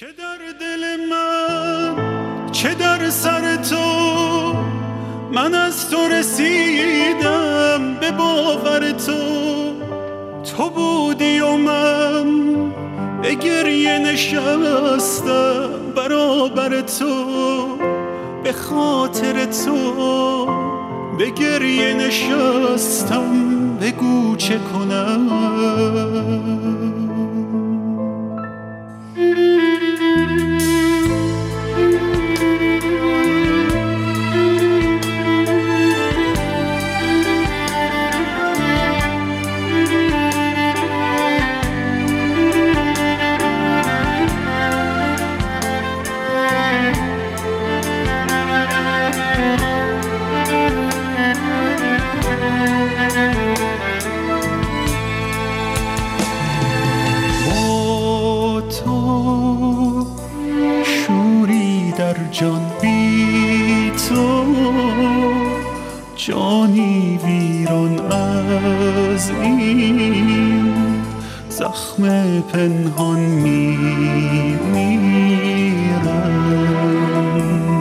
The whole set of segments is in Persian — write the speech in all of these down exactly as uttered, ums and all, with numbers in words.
چه در دل من چه در سر تو، من از تو رسیدم به باور تو. تو بودی و من به گریه نشستم برابر تو، به خاطر تو به گریه نشستم. بگو چه کنم؟ در جان بی تو جانی ویران از این زخم پنهان میمیرم.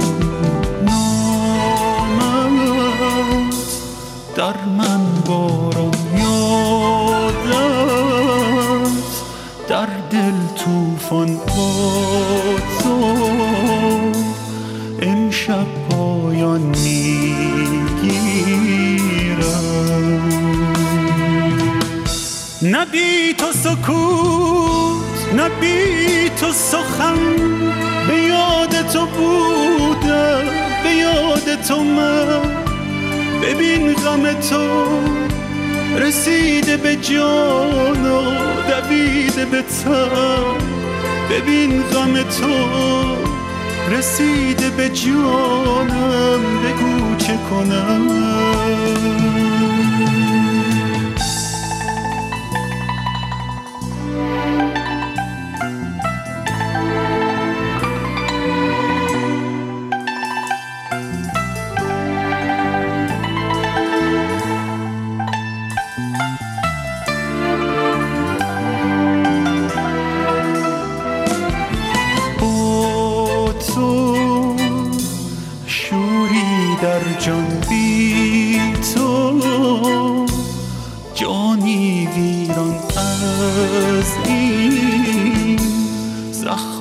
نامت در من باران یادت، در دل توفان با تو امشب پایان میگیرم. نه بی تو سکوت نه بی تو سخن، به یاد تو بودم به یاد تو من. ببین غم تو رسیده به جان و دویده به تن. ببین غم تو رسیده به جانم. بگو چه کنم؟ در جان بی تو جانی ویران از این زخم